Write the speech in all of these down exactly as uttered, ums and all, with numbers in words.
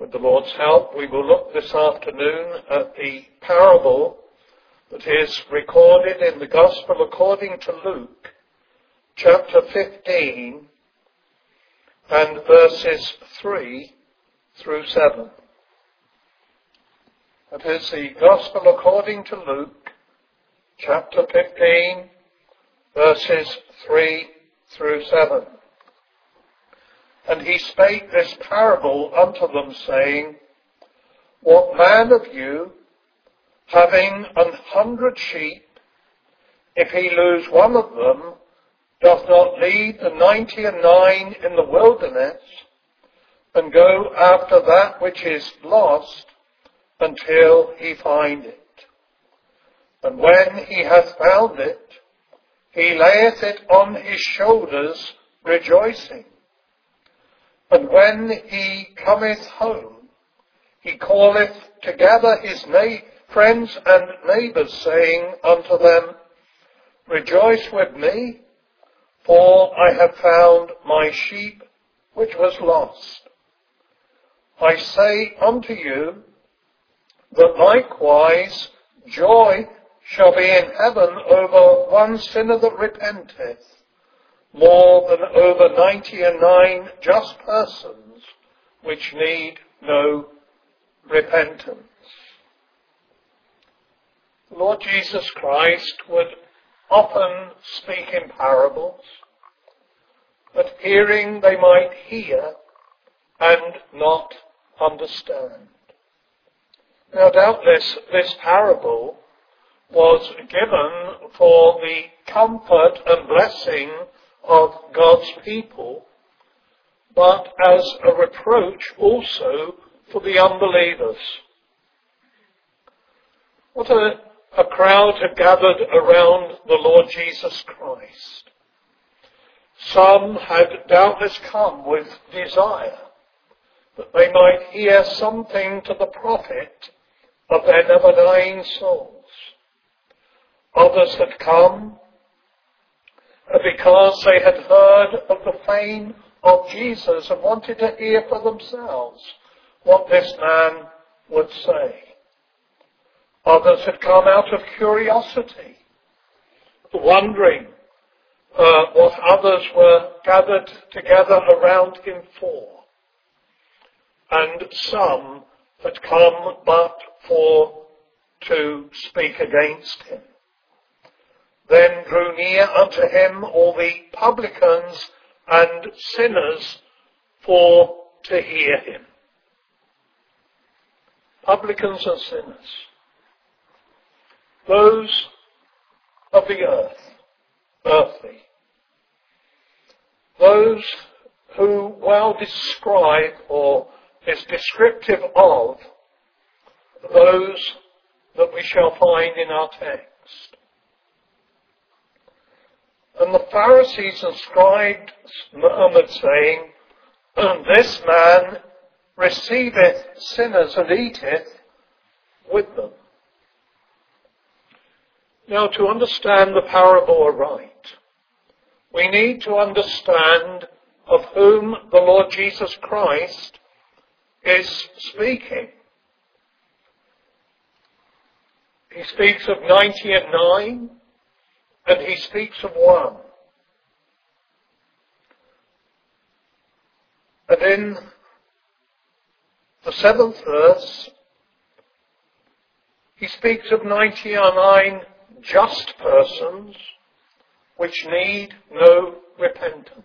With the Lord's help, we will look this afternoon at the parable that is recorded in the Gospel according to Luke, chapter fifteen, and verses three through seven. That is the Gospel according to Luke, chapter fifteen, verses three through seven. And he spake this parable unto them, saying, What man of you, having an hundred sheep, if he lose one of them, doth not leave the ninety and nine in the wilderness, and go after that which is lost, until he find it? And when he hath found it, he layeth it on his shoulders, rejoicing. And when he cometh home, he calleth together his na- friends and neighbours, saying unto them, Rejoice with me, for I have found my sheep which was lost. I say unto you, that likewise joy shall be in heaven over one sinner that repenteth, more than over ninety and nine just persons which need no repentance. The Lord Jesus Christ would often speak in parables, that hearing they might hear and not understand. Now doubtless this parable was given for the comfort and blessing of God's people, but as a reproach also for the unbelievers. What a, a crowd had gathered around the Lord Jesus Christ. Some had doubtless come with desire that they might hear something to the profit of their never-dying souls. Others had come because they had heard of the fame of Jesus and wanted to hear for themselves what this man would say. Others had come out of curiosity, wondering uh, what others were gathered together around him for. And some had come but for to speak against him. Then drew near unto him all the publicans and sinners for to hear him. Publicans and sinners. Those of the earth, earthly. Those who well describe or is descriptive of those that we shall find in our text. And the Pharisees and scribes murmured, saying, This man receiveth sinners and eateth with them. Now, to understand the parable aright, we need to understand of whom the Lord Jesus Christ is speaking. He speaks of ninety and nine, and he speaks of one. And in the seventh verse, he speaks of ninety and nine just persons which need no repentance.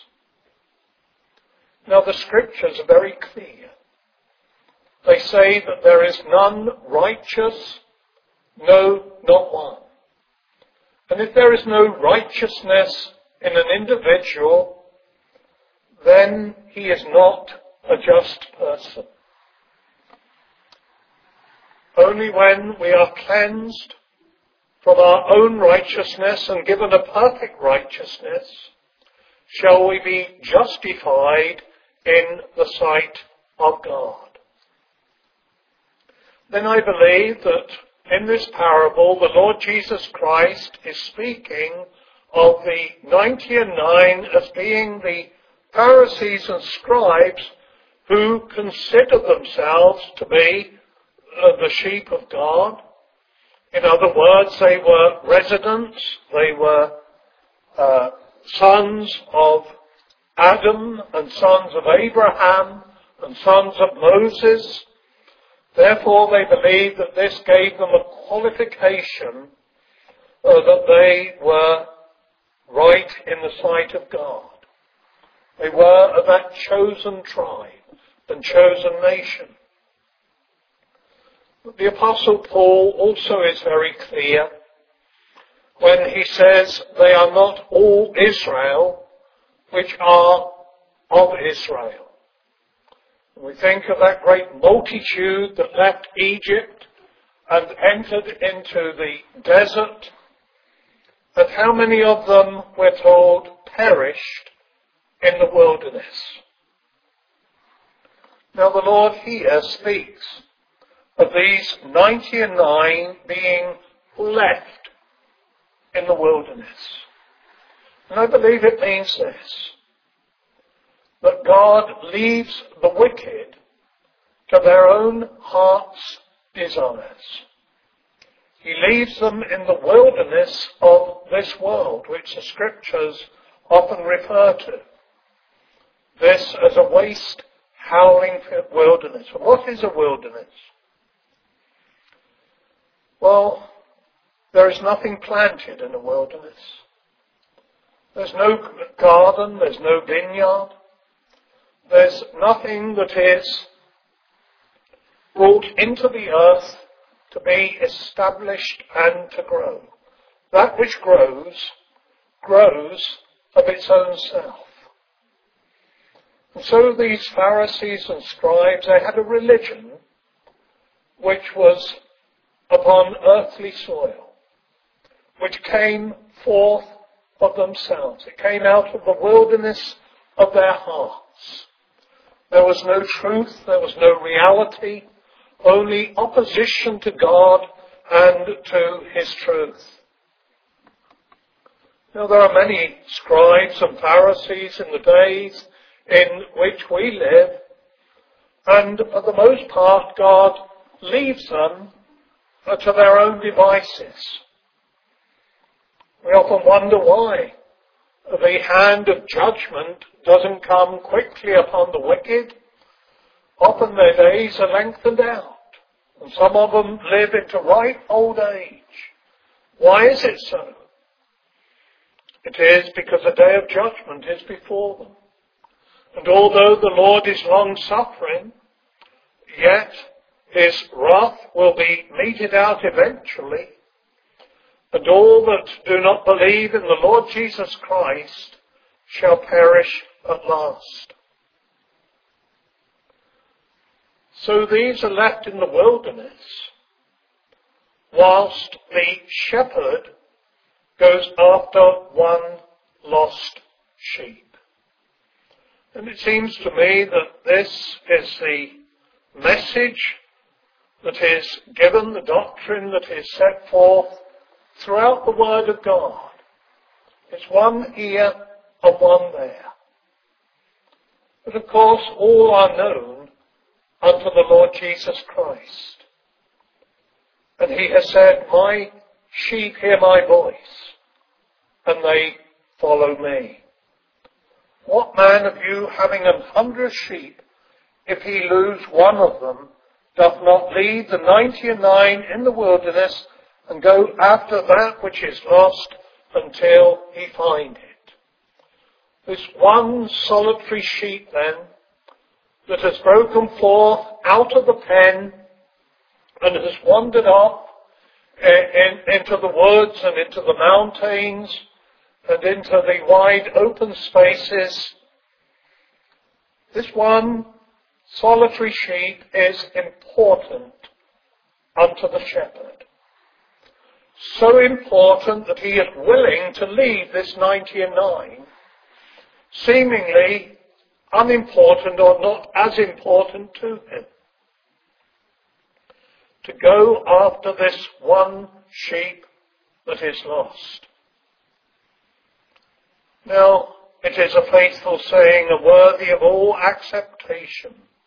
Now the scriptures are very clear. They say that there is none righteous, no, not one. And if there is no righteousness in an individual, then he is not a just person. Only when we are cleansed from our own righteousness and given a perfect righteousness shall we be justified in the sight of God. Then I believe that in this parable the Lord Jesus Christ is speaking of the ninety and nine as being the Pharisees and scribes who considered themselves to be uh, the sheep of God. In other words, they were residents, they were uh, sons of Adam and sons of Abraham and sons of Moses. Therefore, they believed that this gave them a qualification uh, that they were right in the sight of God. They were of that chosen tribe and chosen nation. But the Apostle Paul also is very clear when he says they are not all Israel which are of Israel. We think of that great multitude that left Egypt and entered into the desert, and how many of them, we're told, perished in the wilderness. Now the Lord here speaks of these ninety and nine being left in the wilderness. And I believe it means this, that God leaves the wicked to their own heart's desires. He leaves them in the wilderness of this world, which the Scriptures often refer to. This as a waste, howling wilderness. And what is a wilderness? Well, there is nothing planted in a wilderness. There's no garden, there's no vineyard. There's nothing that is brought into the earth to be established and to grow. That which grows, grows of its own self. And so these Pharisees and scribes, they had a religion which was upon earthly soil, which came forth of themselves. It came out of the wilderness of their hearts. There was no truth, there was no reality, only opposition to God and to His truth. Now there are many scribes and Pharisees in the days in which we live, and for the most part God leaves them to their own devices. We often wonder why the hand of judgment doesn't come quickly upon the wicked. Often their days are lengthened out, and some of them live into ripe old age. Why is it so? It is because a day of judgment is before them. And although the Lord is long-suffering, yet His wrath will be meted out eventually, and all that do not believe in the Lord Jesus Christ shall perish at last. So these are left in the wilderness, whilst the shepherd goes after one lost sheep. And it seems to me that this is the message that is given, the doctrine that is set forth throughout the Word of God. It's one here and one there. But of course all are known unto the Lord Jesus Christ. And He has said, my sheep hear my voice, and they follow me. What man of you, having an hundred sheep, if he lose one of them, doth not leave the ninety and nine in the wilderness and go after that which is lost until he find it? This one solitary sheep then, that has broken forth out of the pen and has wandered off in, into the woods and into the mountains and into the wide open spaces, this one solitary sheep is important unto the shepherd. So important that he is willing to leave this ninety and nine, seemingly unimportant or not as important to him, to go after this one sheep that is lost. Now, it is a faithful saying, and worthy of all acceptation,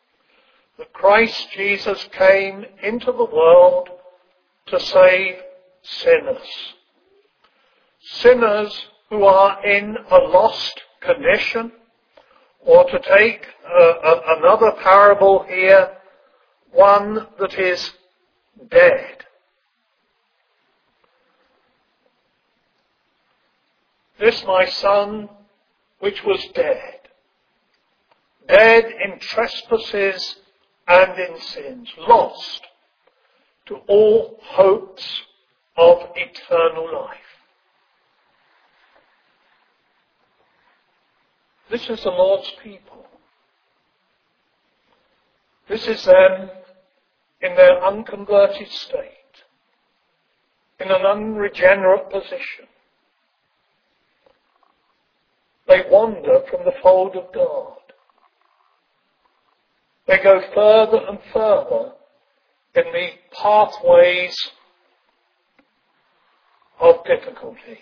that Christ Jesus came into the world to save sinners. Sinners who are in a lost condition, or to take uh, a, another parable here, one that is dead. This my son, which was dead, dead in trespasses and in sins, lost to all hopes of eternal life. This is the Lord's people. This is them in their unconverted state, in an unregenerate position. They wander from the fold of God. They go further and further in the pathways of difficulty.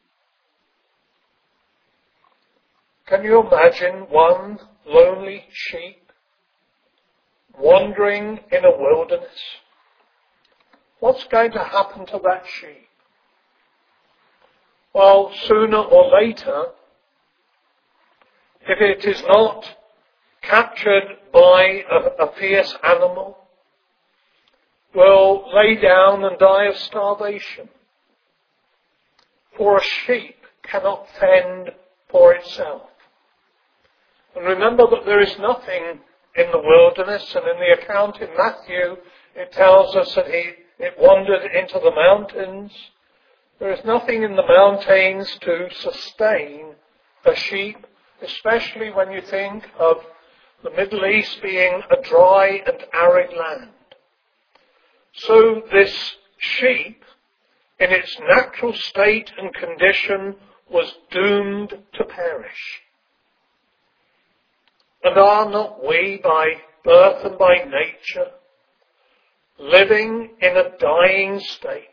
Can you imagine one lonely sheep wandering in a wilderness? What's going to happen to that sheep? Well, sooner or later, if it is not captured by a, a fierce animal, will lay down and die of starvation. For a sheep cannot fend for itself. And remember that there is nothing in the wilderness, and in the account in Matthew it tells us that he it wandered into the mountains. There is nothing in the mountains to sustain a sheep, especially when you think of the Middle East being a dry and arid land. So this sheep, in its natural state and condition, was doomed to perish. And are not we, by birth and by nature, living in a dying state,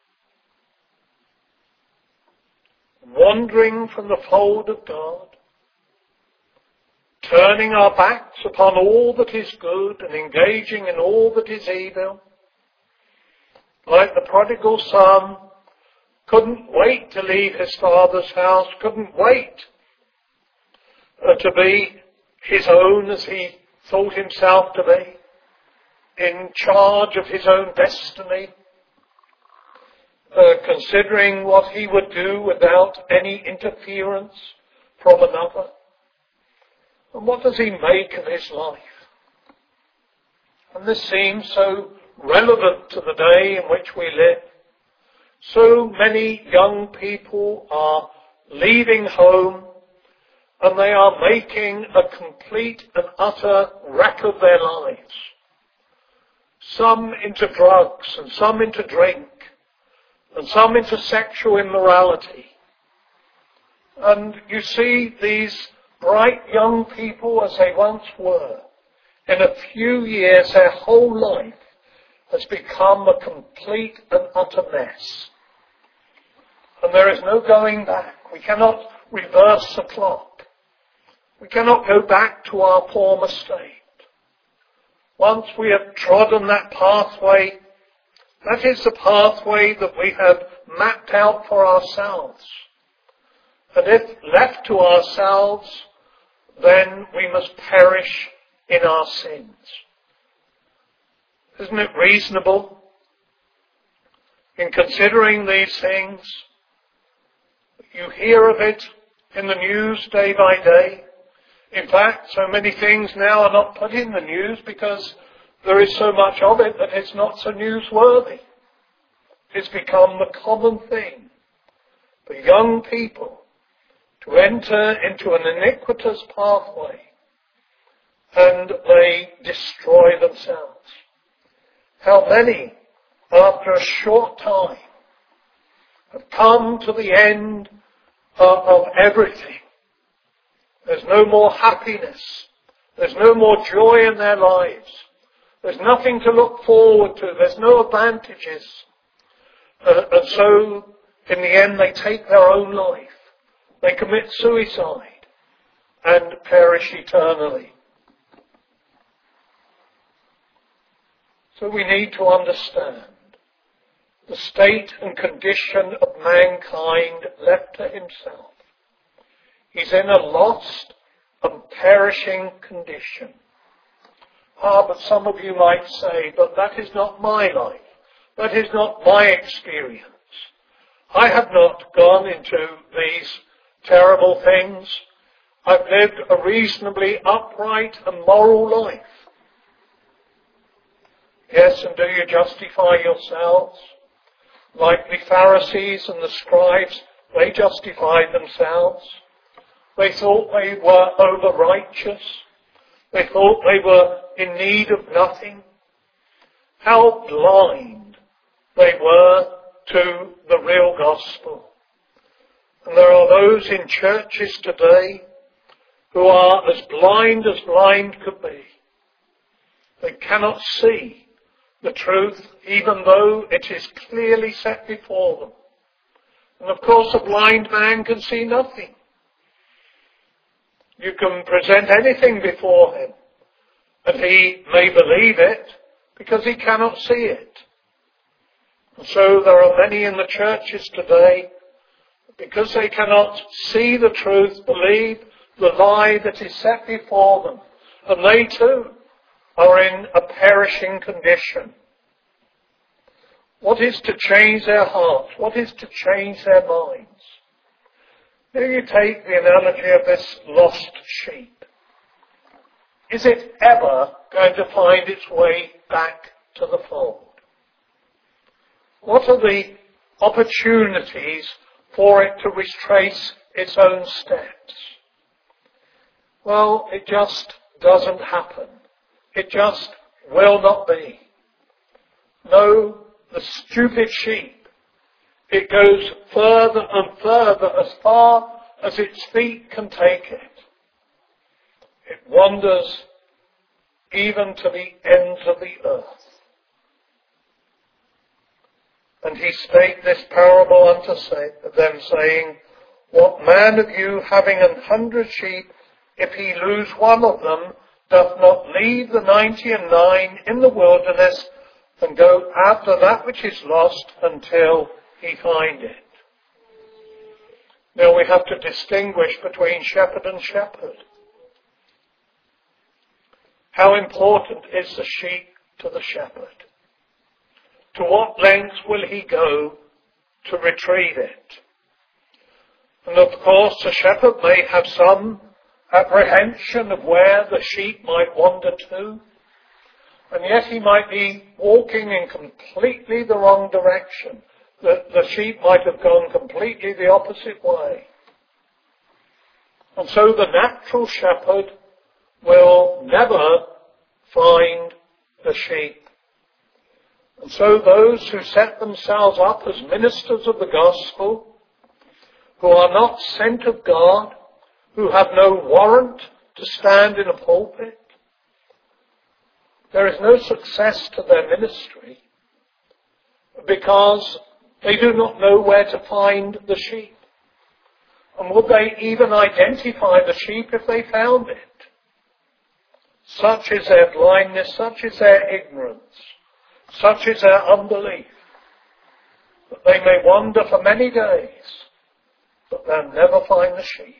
wandering from the fold of God, turning our backs upon all that is good and engaging in all that is evil? Like the prodigal son, couldn't wait to leave his father's house, couldn't wait uh, to be his own as he thought himself to be, in charge of his own destiny, uh, considering what he would do without any interference from another. And what does he make of his life? And this seems so relevant to the day in which we live. So many young people are leaving home, and they are making a complete and utter wreck of their lives. Some into drugs, and some into drink, and some into sexual immorality. And you see these bright young people as they once were. In a few years, their whole life has become a complete and utter mess. And there is no going back. We cannot reverse the clock. We cannot go back to our former state. Once we have trodden that pathway, that is the pathway that we have mapped out for ourselves. And if left to ourselves, then we must perish in our sins. Isn't it reasonable, in considering these things? You hear of it in the news day by day. In fact, so many things now are not put in the news because there is so much of it that it's not so newsworthy. It's become the common thing for young people to enter into an iniquitous pathway, and they destroy themselves. How many, after a short time, have come to the end of, of everything. There's no more happiness. There's no more joy in their lives. There's nothing to look forward to. There's no advantages. Uh, and so, in the end, they take their own life. They commit suicide and perish eternally. So we need to understand the state and condition of mankind left to himself. He's in a lost and perishing condition. Ah, but some of you might say, but that is not my life. That is not my experience. I have not gone into these terrible things. I've lived a reasonably upright and moral life. Yes, and do you justify yourselves? Like the Pharisees and the scribes, they justified themselves. They thought they were over-righteous. They thought they were in need of nothing. How blind they were to the real gospel. And there are those in churches today who are as blind as blind could be. They cannot see the truth, even though it is clearly set before them. And of course, a blind man can see nothing. You can present anything before him, and he may believe it because he cannot see it. And so there are many in the churches today, because they cannot see the truth, believe the lie that is set before them. And they too are in a perishing condition. What is to change their hearts? What is to change their minds? Here you take the analogy of this lost sheep. Is it ever going to find its way back to the fold? What are the opportunities for it to retrace its own steps? Well, it just doesn't happen. It just will not be. No, the stupid sheep, it goes further and further as far as its feet can take it. It wanders even to the ends of the earth. And he spake this parable unto them, saying, What man of you, having an hundred sheep, if he lose one of them, doth not leave the ninety and nine in the wilderness, and go after that which is lost until he find it? Now we have to distinguish between shepherd and shepherd. How important is the sheep to the shepherd? To what lengths will he go to retrieve it? And of course the shepherd may have some apprehension of where the sheep might wander to, and yet he might be walking in completely the wrong direction. The, the sheep might have gone completely the opposite way. And so the natural shepherd will never find the sheep. And so those who set themselves up as ministers of the gospel, who are not sent of God, who have no warrant to stand in a pulpit, there is no success to their ministry because they do not know where to find the sheep. And would they even identify the sheep if they found it? Such is their blindness, such is their ignorance, such is their unbelief, that they may wander for many days, but they'll never find the sheep.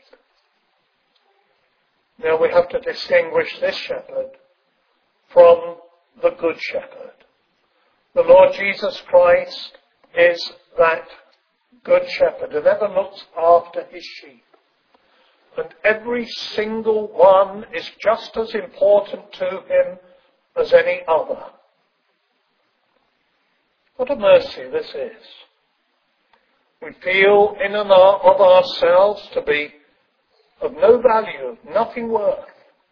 Now we have to distinguish this shepherd from the good shepherd. The Lord Jesus Christ is that good shepherd who ever looks after his sheep. And every single one is just as important to him as any other. What a mercy this is. We feel in and of ourselves to be of no value, nothing worth.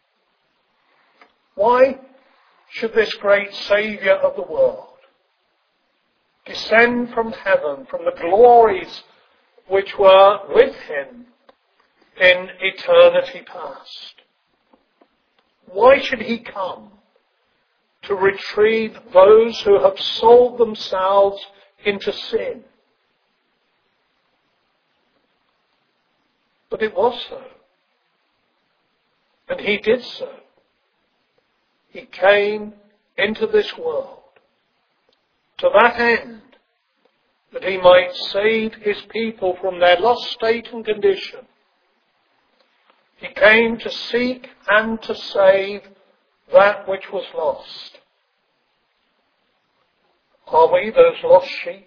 Why should this great Saviour of the world descend from heaven, from the glories which were with him in eternity past? Why should he come to retrieve those who have sold themselves into sin? But it was so. And he did so. He came into this world to that end, that he might save his people from their lost state and condition. He came to seek and to save that which was lost. Are we those lost sheep?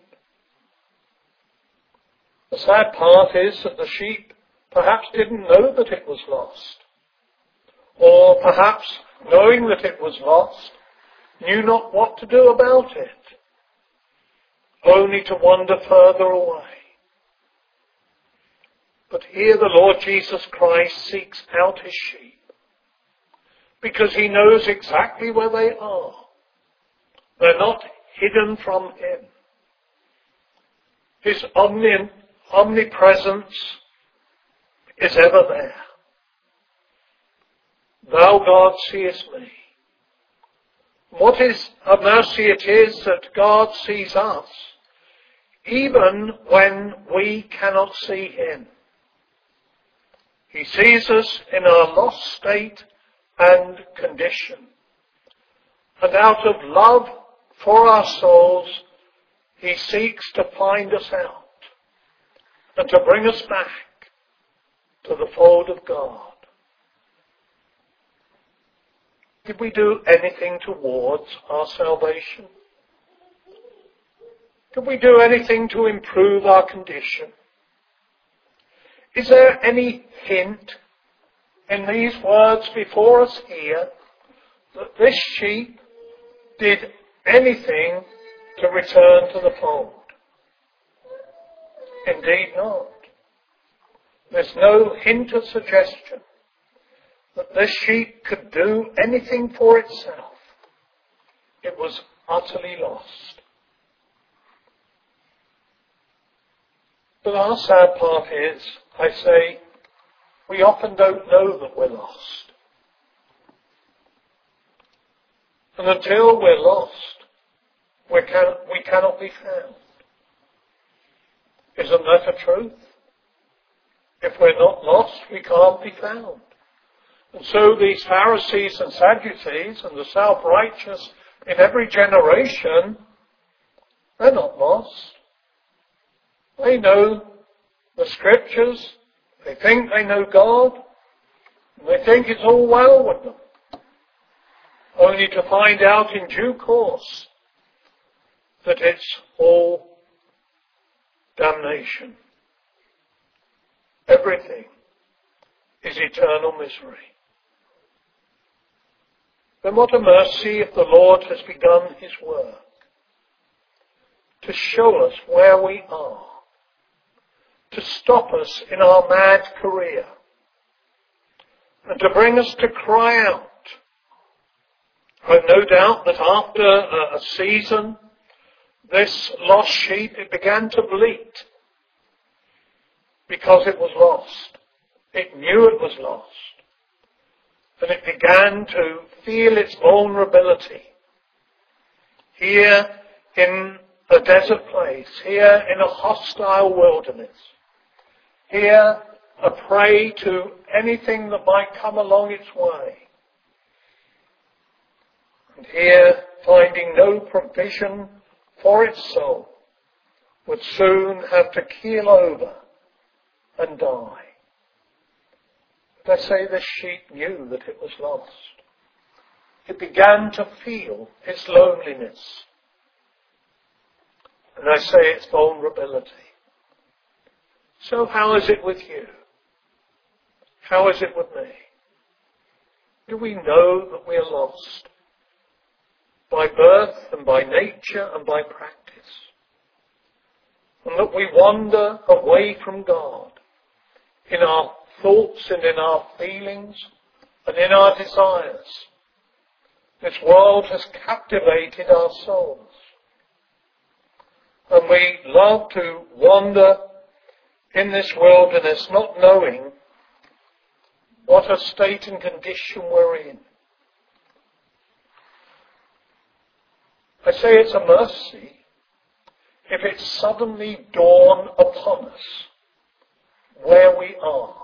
The sad part is that the sheep perhaps didn't know that it was lost. Or perhaps, knowing that it was lost, knew not what to do about it, only to wander further away. But here the Lord Jesus Christ seeks out his sheep, because he knows exactly where they are. They're not hidden from him. His omni- omnipresence is ever there. Thou, God, seest me. What is a mercy it is that God sees us, even when we cannot see him. He sees us in our lost state and condition. And out of love for our souls, he seeks to find us out and to bring us back to the fold of God. Did we do anything towards our salvation? Did we do anything to improve our condition? Is there any hint in these words before us here that this sheep did anything to return to the fold? Indeed not. There's no hint of suggestion that this sheep could do anything for itself. It was utterly lost. But our sad part is, I say, we often don't know that we're lost. And until we're lost, we, can, we cannot be found. Isn't that a truth? If we're not lost, we can't be found. And so these Pharisees and Sadducees and the self-righteous in every generation, they're not lost. They know the Scriptures. They think they know God. And they think it's all well with them. Only to find out in due course that it's all damnation. Everything is eternal misery. Then what a mercy if the Lord has begun his work to show us where we are, to stop us in our mad career, and to bring us to cry out. I've no doubt that after a season, this lost sheep, it began to bleat because it was lost. It knew it was lost. And it began to feel its vulnerability. Here in a desert place, here in a hostile wilderness, here a prey to anything that might come along its way. And here, finding no provision for its soul, would soon have to keel over and die. But I say this sheep knew that it was lost. It began to feel its loneliness. And I say its vulnerability. So how is it with you? How is it with me? Do we know that we are lost? By birth and by nature and by practice. And that we wander away from God in our thoughts and in our feelings and in our desires. This world has captivated our souls. And we love to wander in this wilderness not knowing what a state and condition we're in. I say it's a mercy if it suddenly dawn upon us where we are.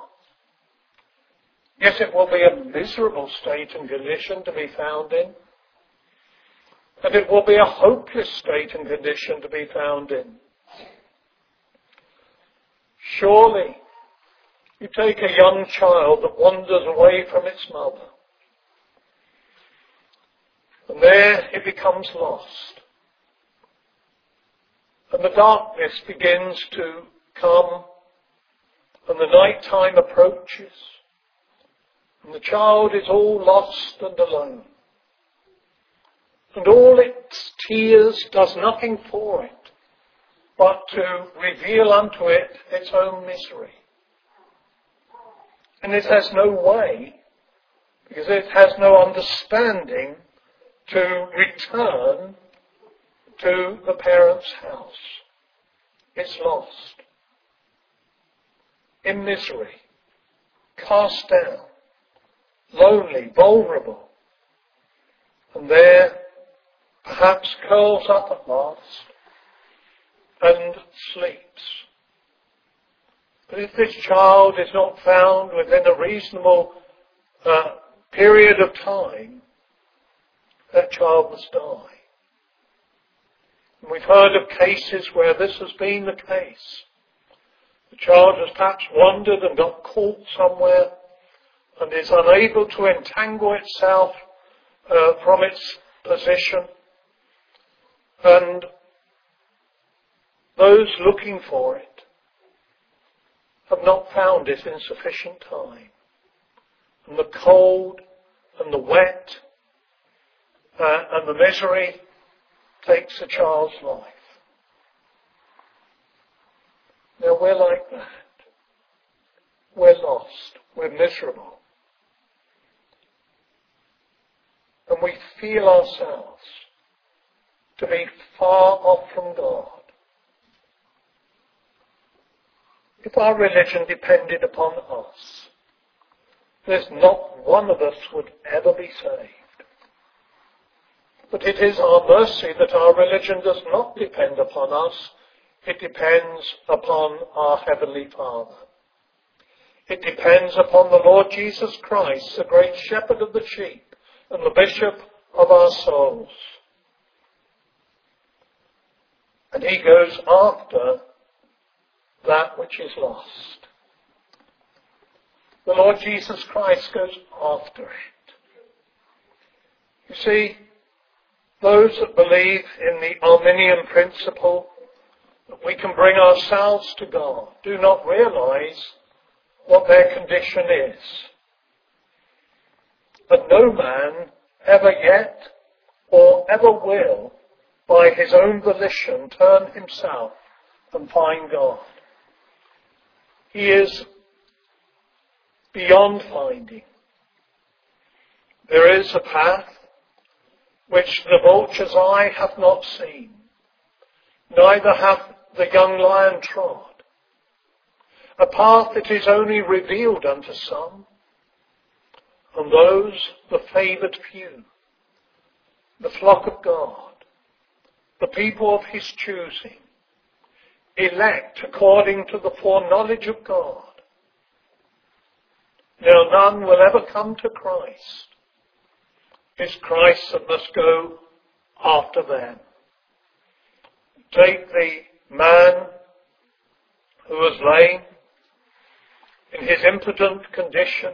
Yes, it will be a miserable state and condition to be found in. And it will be a hopeless state and condition to be found in. Surely, you take a young child that wanders away from its mother, and there it becomes lost. And the darkness begins to come, and the night time approaches, and the child is all lost and alone. And all its tears does nothing for it, but to reveal unto it its own misery. And it has no way, because it has no understanding, to return to the parents' house. It's lost. In misery, cast down, lonely, vulnerable. And there, perhaps curls up at last and sleeps. But if this child is not found within a reasonable uh, period of time, that child must die. And we've heard of cases where this has been the case. The child has perhaps wandered and got caught somewhere and is unable to entangle itself uh, from its position. And those looking for it have not found it in sufficient time. And the cold and the wet uh, and the misery takes a child's life. Now we're like that. We're lost. We're miserable. And we feel ourselves to be far off from God. If our religion depended upon us, there's not one of us would ever be saved. But it is our mercy that our religion does not depend upon us. It depends upon our Heavenly Father. It depends upon the Lord Jesus Christ, the great shepherd of the sheep and the bishop of our souls. And he goes after that which is lost. The Lord Jesus Christ goes after it. You see, those that believe in the Arminian principle that we can bring ourselves to God do not realize what their condition is. That no man ever yet or ever will by his own volition turn himself and find God. He is beyond finding. There is a path which the vulture's eye hath not seen, neither hath the young lion trod. A path that is only revealed unto some, and those the favoured few, the flock of God, the people of his choosing, elect according to the foreknowledge of God. Now none will ever come to Christ. It's Christ that must go after them. Take the man who was lame in his impotent condition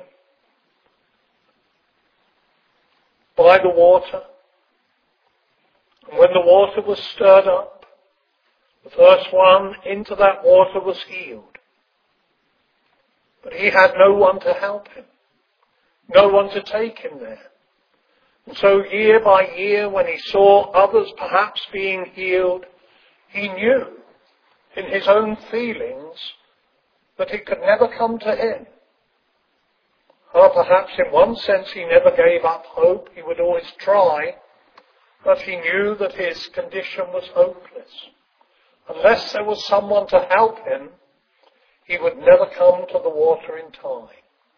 by the water. And when the water was stirred up, the first one into that water was healed. But he had no one to help him, no one to take him there. And so year by year, when he saw others perhaps being healed, he knew in his own feelings that it could never come to him. Or perhaps in one sense he never gave up hope. He would always try, but he knew that his condition was hopeless. Unless there was someone to help him, he would never come to the water in time.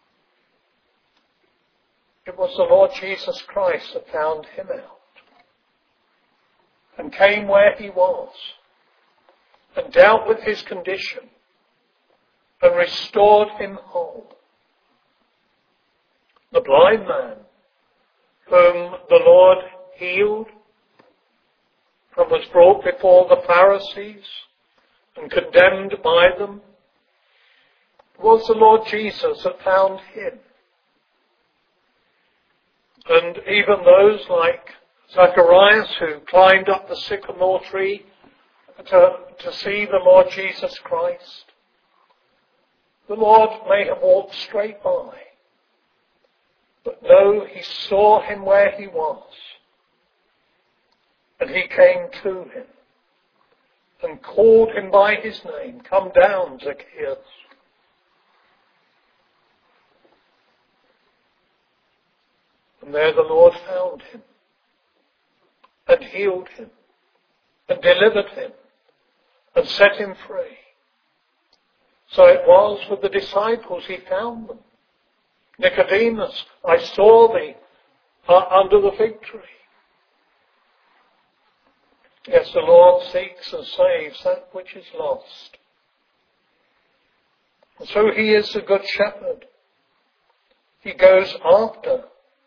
It was the Lord Jesus Christ that found him out and came where he was and dealt with his condition and restored him whole. The blind man whom the Lord healed and was brought before the Pharisees and condemned by them, it was the Lord Jesus that found him. And even those like Zacharias, who climbed up the sycamore tree to, to see the Lord Jesus Christ, the Lord may have walked straight by, but no, he saw him where he was, and he came to him and called him by his name. Come down, Zacchaeus. And there the Lord found him and healed him and delivered him and set him free. So it was with the disciples he found them. Nicodemus, I saw thee uh, under the fig tree. Yes, the Lord seeks and saves that which is lost. And so he is the good shepherd. He goes after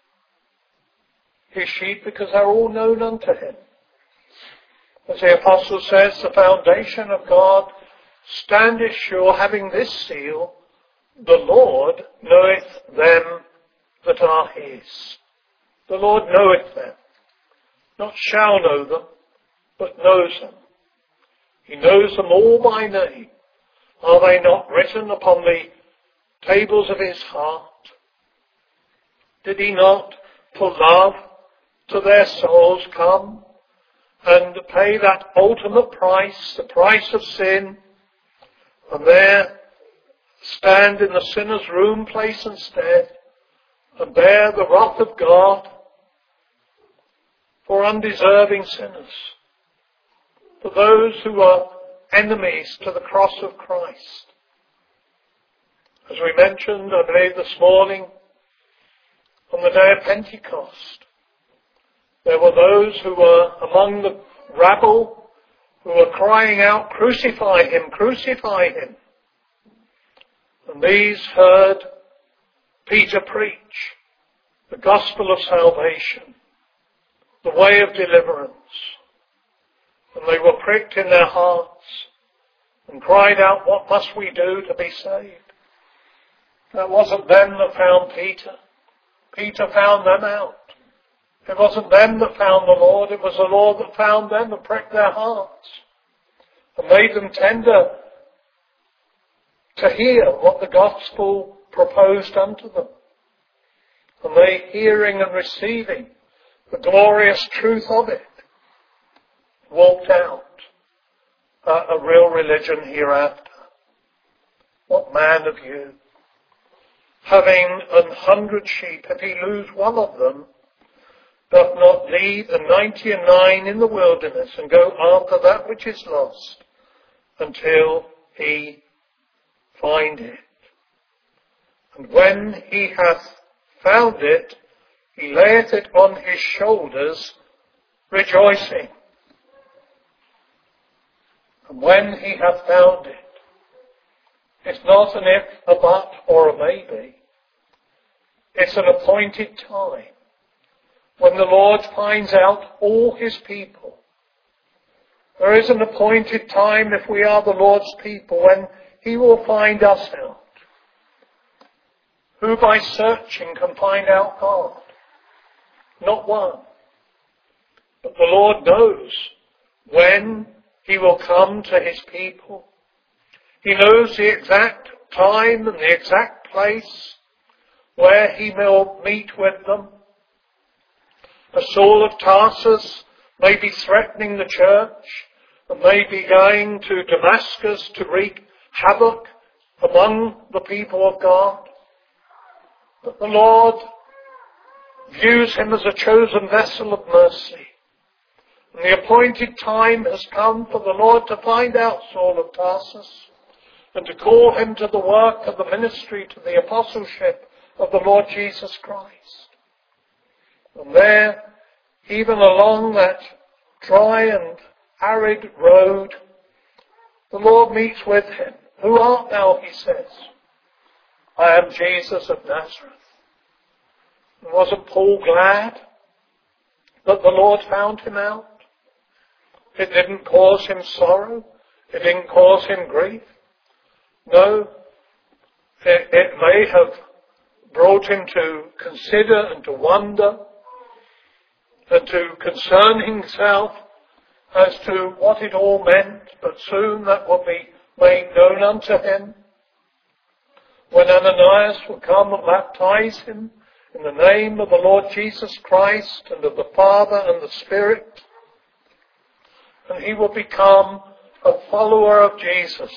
his sheep because they're all known unto him. As the apostle says, the foundation of God standeth sure, having this seal, the Lord knoweth them that are his. The Lord knoweth them, not shall know them, but knows them. He knows them all by name. Are they not written upon the tables of his heart? Did he not, for love to their souls, come and pay that ultimate price, the price of sin, and there stand in the sinner's room, place and stead, and bear the wrath of God for undeserving sinners, for those who are enemies to the cross of Christ? As we mentioned, I believe this morning, on the day of Pentecost, there were those who were among the rabble who were crying out, crucify him, crucify him. And these heard Peter preach the gospel of salvation, the way of deliverance. And they were pricked in their hearts and cried out, what must we do to be saved? That wasn't them that found Peter. Peter found them out. It wasn't them that found the Lord. It was the Lord that found them and pricked their hearts and made them tender to hear what the gospel proposed unto them. And they, hearing and receiving the glorious truth of it, walked out a, a real religion hereafter. What man of you, having an hundred sheep, if he lose one of them, doth not leave the ninety and nine in the wilderness and go after that which is lost until he find it? And when he hath found it, he layeth it on his shoulders, rejoicing. And when he hath found it, it's not an if, a but, or a maybe. It's an appointed time when the Lord finds out all his people. There is an appointed time, if we are the Lord's people, when he will find us out. Who by searching can find out God? Not one. But the Lord knows when he will come to his people. He knows the exact time and the exact place where he will meet with them. A Saul of Tarsus may be threatening the church and may be going to Damascus to wreak havoc among the people of God. But the Lord views him as a chosen vessel of mercy. And the appointed time has come for the Lord to find out Saul of Tarsus and to call him to the work of the ministry, to the apostleship of the Lord Jesus Christ. And there, even along that dry and arid road, the Lord meets with him. Who art thou, he says. I am Jesus of Nazareth. And wasn't Paul glad that the Lord found him out? It didn't cause him sorrow. It didn't cause him grief. No, it, it may have brought him to consider and to wonder and to concern himself as to what it all meant, but soon that will be made known unto him. When Ananias will come and baptize him in the name of the Lord Jesus Christ and of the Father and the Spirit, and he will become a follower of Jesus.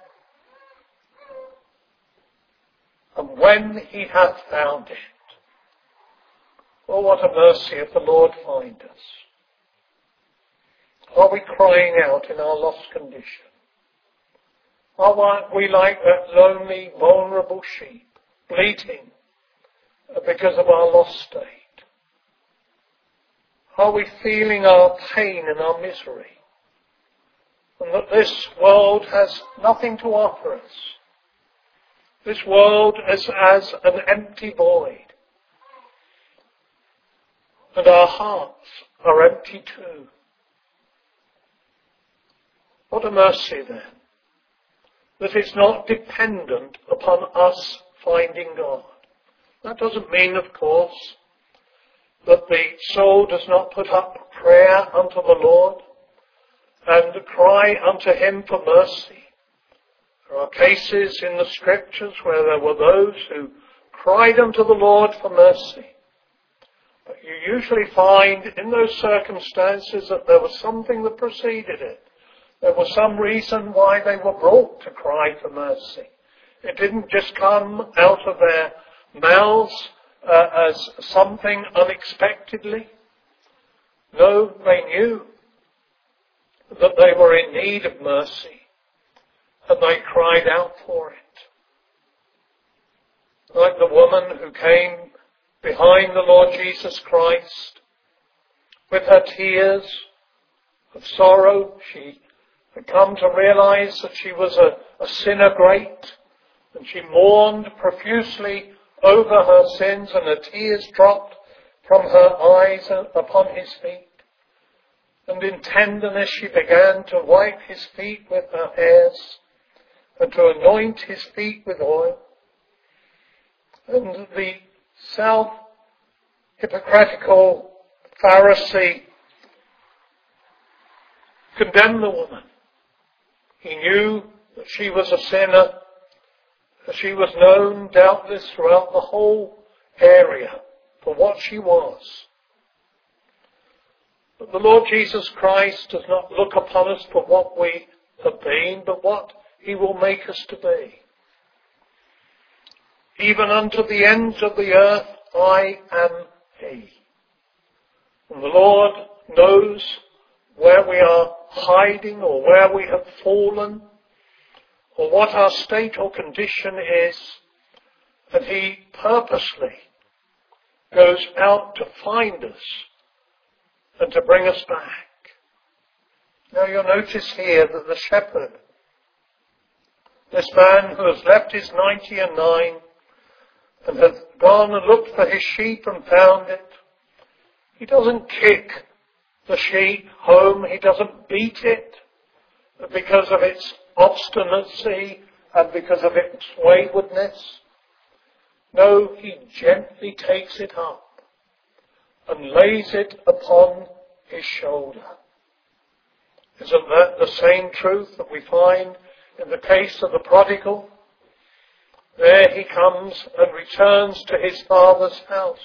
And when he hath found it, oh, what a mercy if the Lord find us. Are we crying out in our lost condition? Are we like that lonely, vulnerable sheep, bleating because of our lost state? Are we feeling our pain and our misery? And that this world has nothing to offer us. This world is as an empty void. And our hearts are empty too. What a mercy then, that it's not dependent upon us finding God. That doesn't mean, of course, that the soul does not put up prayer unto the Lord and cry unto him for mercy. There are cases in the Scriptures where there were those who cried unto the Lord for mercy. But you usually find in those circumstances that there was something that preceded it. There was some reason why they were brought to cry for mercy. It didn't just come out of their mouths uh, as something unexpectedly. No, they knew that they were in need of mercy, and they cried out for it. Like the woman who came behind the Lord Jesus Christ with her tears of sorrow, she had come to realize that she was a, a sinner great, and she mourned profusely over her sins, and her tears dropped from her eyes upon his feet. And in tenderness she began to wipe his feet with her hairs and to anoint his feet with oil. And the self-hypocritical Pharisee condemned the woman. He knew that she was a sinner. She was known, doubtless, throughout the whole area for what she was. But the Lord Jesus Christ does not look upon us for what we have been, but what he will make us to be. Even unto the ends of the earth I am he. And the Lord knows where we are hiding or where we have fallen or what our state or condition is, and he purposely goes out to find us and to bring us back. Now you'll notice here that the shepherd, this man who has left his ninety and nine and has gone and looked for his sheep and found it, he doesn't kick the sheep home, he doesn't beat it because of its obstinacy and because of its waywardness. No, he gently takes it up and lays it upon his shoulder. Isn't that the same truth that we find in the case of the prodigal? There he comes and returns to his father's house.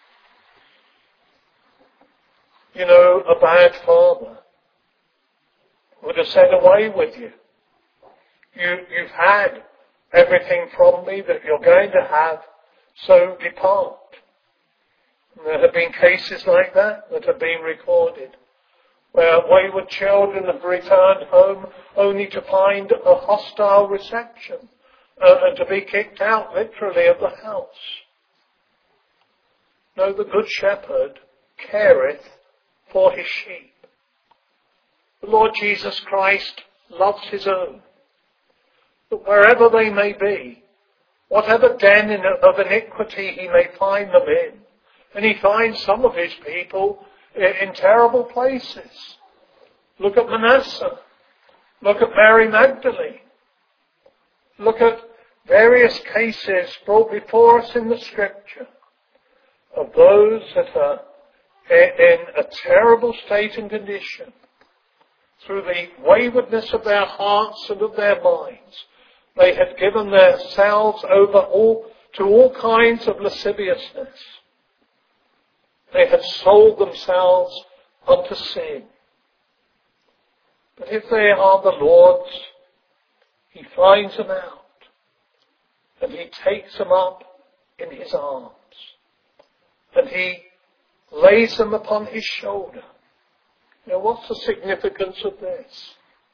You know, a bad father would have said, away with you. you. You've had everything from me that you're going to have, so depart. And there have been cases like that that have been recorded, where wayward children have returned home only to find a hostile reception uh, and to be kicked out literally of the house. No, the Good Shepherd careth for his sheep. The Lord Jesus Christ loves his own. But wherever they may be, whatever den of iniquity he may find them in, and he finds some of his people in terrible places, Look at Manasseh. Look at Mary Magdalene. Look at various cases brought before us in the Scripture of those that are in a terrible state and condition through the waywardness of their hearts and of their minds. They had given themselves over all to all kinds of lasciviousness. They had sold themselves unto sin. But if they are the Lord's, He finds them out and He takes them up in His arms and He lays them upon His shoulder. Now, what's the significance of this?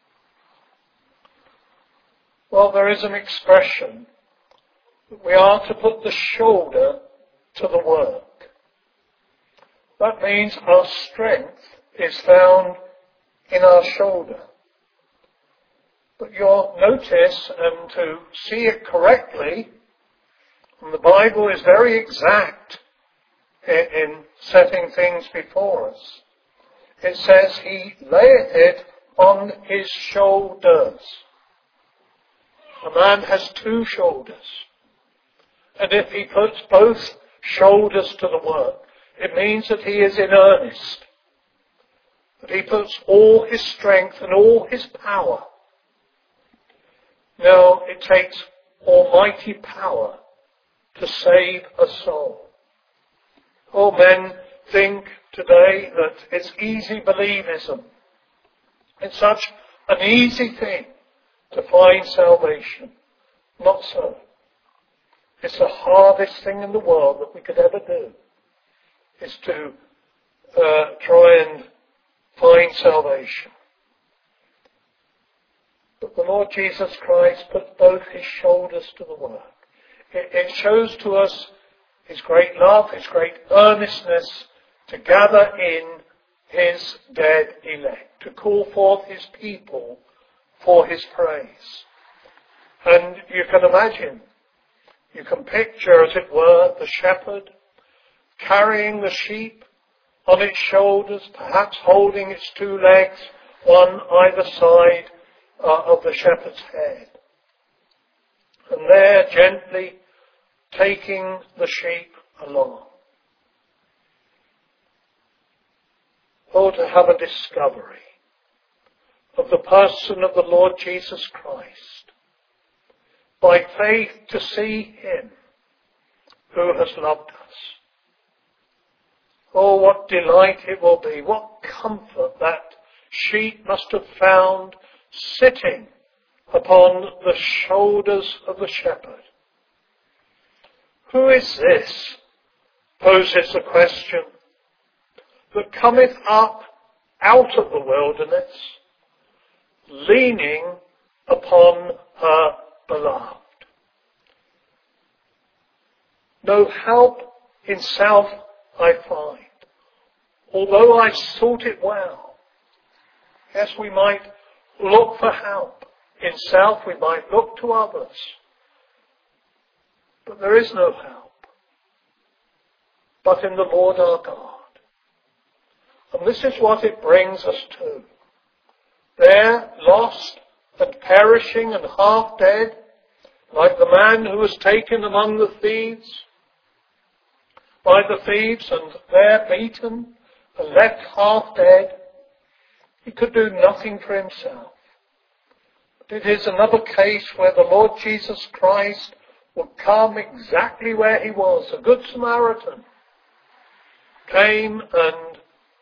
Well, there is an expression that we are to put the shoulder to the work. That means our strength is found in our shoulder. But you'll notice, and to see it correctly, and the Bible is very exact in, in setting things before us. It says, He layeth it on His shoulders. A man has two shoulders. And if he puts both shoulders to the work, it means that he is in earnest. That he puts all his strength and all his power. Now, it takes almighty power to save a soul. All men think today that it's easy believism. It's such an easy thing to find salvation. Not so. It's the hardest thing in the world that we could ever do, is to uh, try and find salvation. But the Lord Jesus Christ put both His shoulders to the work. It, it shows to us His great love, His great earnestness to gather in His dead elect, to call forth His people for His praise. And you can imagine, you can picture, as it were, the shepherd carrying the sheep on its shoulders, perhaps holding its two legs, one either side uh, of the shepherd's head. And there gently taking the sheep along. Oh, to have a discovery of the person of the Lord Jesus Christ. By faith to see Him who has loved us. Oh, what delight it will be, what comfort that sheep must have found sitting upon the shoulders of the shepherd. Who is this, poses the question, that cometh up out of the wilderness, leaning upon her beloved? No help in self I find, although I sought it well. Yes, we might look for help. In self we might look to others. But there is no help but in the Lord our God. And this is what it brings us to. There, lost and perishing and half dead, like the man who was taken among the thieves, by the thieves and there beaten and left half dead. He could do nothing for himself. But it is another case where the Lord Jesus Christ would come exactly where he was. A good Samaritan came and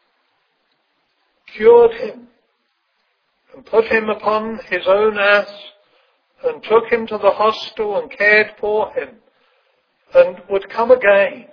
cured him and put him upon his own ass and took him to the hostel and cared for him and would come again.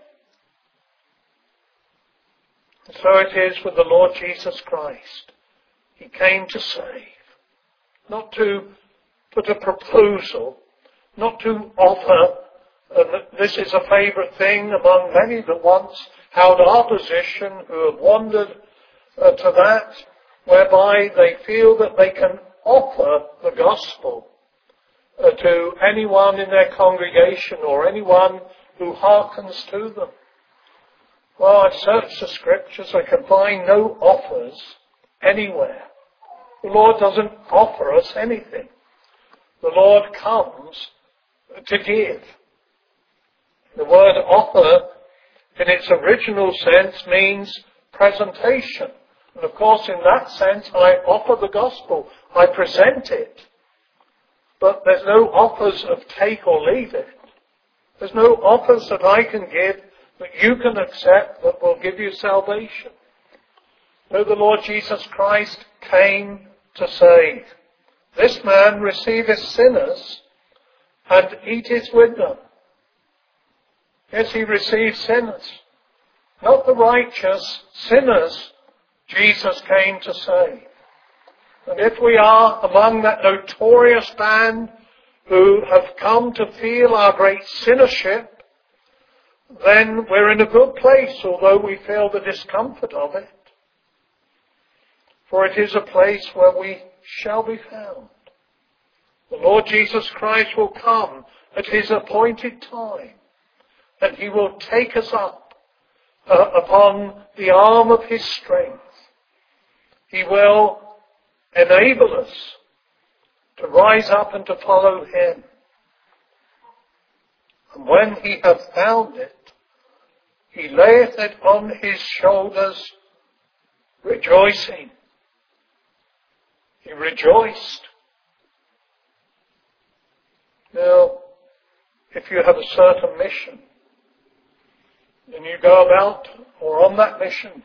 And so it is with the Lord Jesus Christ. He came to save, not to put a proposal, not to offer, and this is a favourite thing among many that once held our position, who have wandered uh, to that, whereby they feel that they can offer the gospel uh, to anyone in their congregation or anyone who hearkens to them. Well, I've searched the Scriptures, I can find no offers anywhere The Lord doesn't offer us anything. The Lord comes to give. The word offer, in its original sense, means presentation. And of course, in that sense, I offer the gospel. I present it. But there's no offers of take or leave it. There's no offers that I can give that you can accept that will give you salvation. No, the Lord Jesus Christ came to save. This man receiveth sinners and eateth with them. Yes, he receives sinners. Not the righteous, sinners Jesus came to save. And if we are among that notorious band who have come to feel our great sinnership, then we're in a good place, although we feel the discomfort of it. For it is a place where we shall be found. The Lord Jesus Christ will come at his appointed time, and he will take us up uh, upon the arm of his strength. He will enable us to rise up and to follow him. And when he hath found it, he layeth it on his shoulders, rejoicing. He rejoiced. Now, if you have a certain mission, and you go about or on that mission,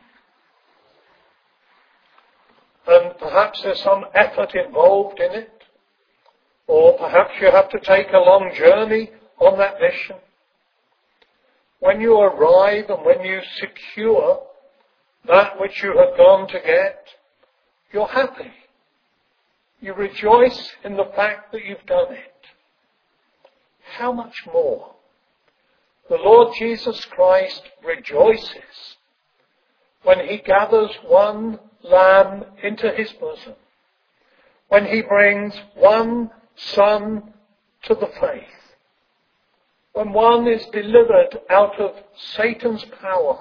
and perhaps there's some effort involved in it, or perhaps you have to take a long journey on that mission. When you arrive and when you secure that which you have gone to get, you're happy. You rejoice in the fact that you've done it. How much more? The Lord Jesus Christ rejoices when he gathers one lamb into his bosom, when he brings one son to the faith, when one is delivered out of Satan's power,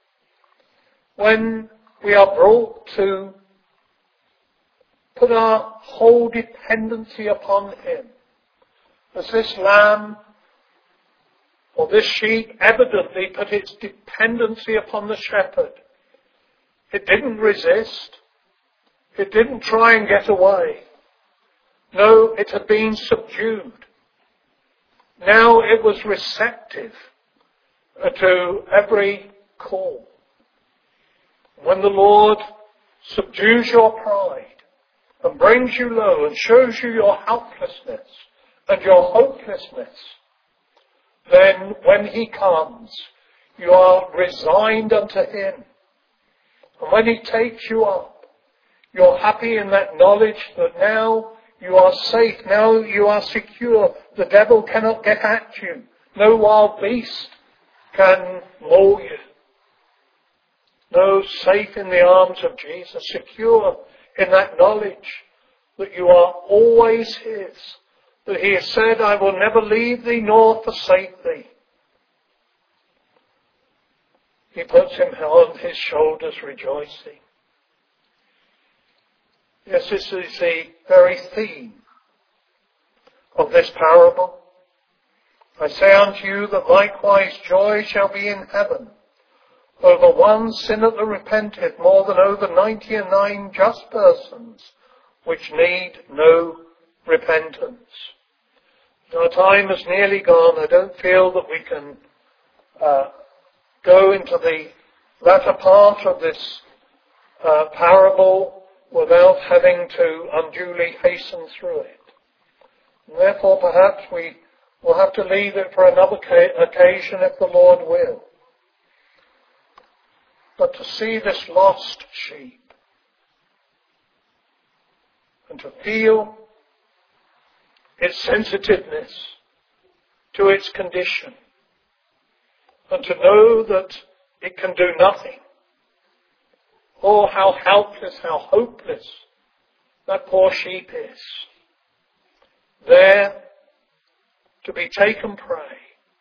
when we are brought to put our whole dependency upon him. As this lamb or this sheep evidently put its dependency upon the shepherd. It didn't resist. It didn't try and get away. No, it had been subdued. Now it was receptive to every call. When the Lord subdues your pride and brings you low and shows you your helplessness and your hopelessness, then when he comes, you are resigned unto him. And when he takes you up, you're happy in that knowledge that now you are safe, now you are secure. The devil cannot get at you. No wild beast can maul you. No, safe in the arms of Jesus, secure in that knowledge that you are always his, that he has said, I will never leave thee nor forsake thee. He puts him on his shoulders rejoicing. Yes, this is the very theme of this parable. I say unto you that likewise joy shall be in heaven over one sinner that repenteth more than over ninety and nine just persons which need no repentance. Our time is nearly gone. I don't feel that we can uh, go into the latter part of this uh, parable without having to unduly hasten through it. And therefore, perhaps we will have to leave it for another occasion if the Lord will. But to see this lost sheep and to feel its sensitiveness to its condition and to know that it can do nothing. Oh, how helpless, how hopeless that poor sheep is. There to be taken prey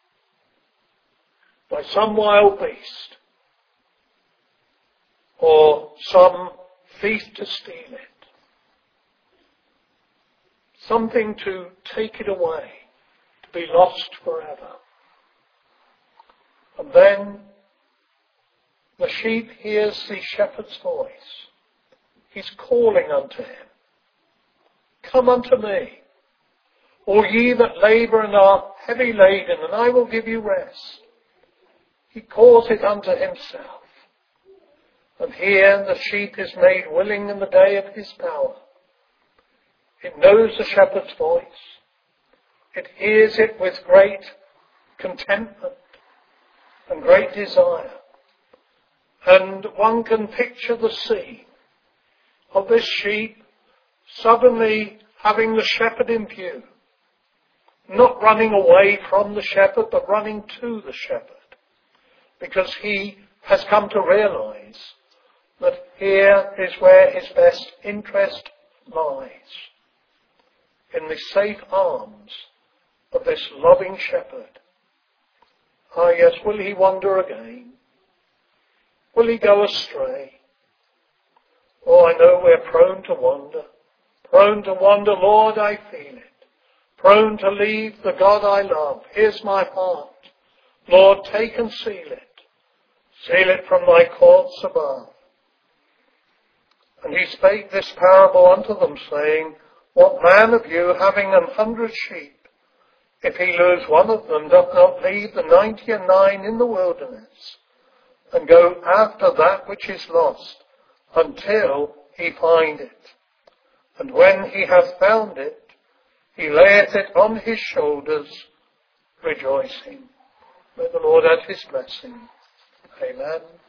by some wild beast or some thief to steal it. something to take it away, to be lost forever. And then the sheep hears the shepherd's voice. He's calling unto him, come unto me, all ye that labour and are heavy laden, and I will give you rest. He calls it unto himself. And here the sheep is made willing in the day of his power. It knows the shepherd's voice. It hears it with great contentment and great desire. And one can picture the scene of this sheep suddenly having the shepherd in view, not running away from the shepherd, but running to the shepherd, because he has come to realize that here is where his best interest lies, in the safe arms of this loving shepherd. Ah, yes, will he wander again? Will he go astray? Oh, I know we're prone to wander. Prone to wander, Lord, I feel it. Prone to leave the God I love. Here's my heart. Lord, take and seal it. Seal it from thy courts above. And he spake this parable unto them, saying, what man of you, having an hundred sheep, if he lose one of them, doth not leave the ninety and nine in the wilderness, and go after that which is lost, until he find it? And when he hath found it, he layeth it on his shoulders, rejoicing. May the Lord add his blessing. Amen.